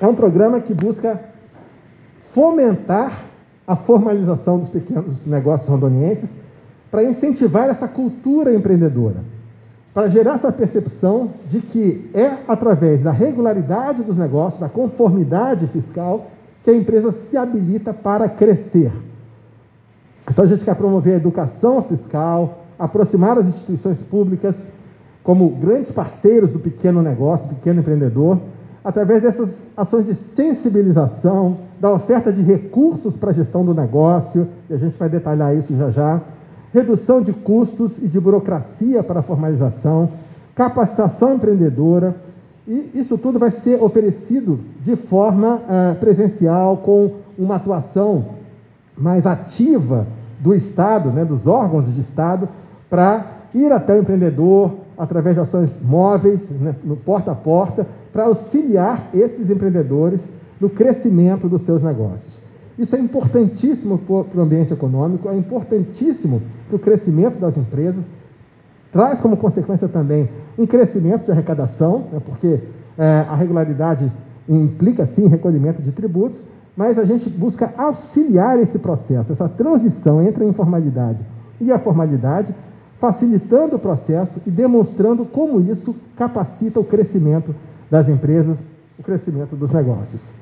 é um programa que busca fomentar a formalização dos pequenos negócios rondonienses para incentivar essa cultura empreendedora, para gerar essa percepção de que é através da regularidade dos negócios, da conformidade fiscal, que a empresa se habilita para crescer. Então a gente quer promover a educação fiscal, aproximar as instituições públicas como grandes parceiros do pequeno negócio, do pequeno empreendedor, através dessas ações de sensibilização, da oferta de recursos para a gestão do negócio, e a gente vai detalhar isso já já, redução de custos e de burocracia para a formalização, capacitação empreendedora, e isso tudo vai ser oferecido de forma presencial, com uma atuação mais ativa do Estado, dos órgãos de Estado, para ir até o empreendedor, através de ações móveis, no porta a porta, para auxiliar esses empreendedores no crescimento dos seus negócios. Isso é importantíssimo para o ambiente econômico, é importantíssimo para o crescimento das empresas, traz como consequência também um crescimento de arrecadação, porque a regularidade implica, sim, recolhimento de tributos, mas a gente busca auxiliar esse processo, essa transição entre a informalidade e a formalidade, facilitando o processo e demonstrando como isso capacita o crescimento das empresas, o crescimento dos negócios.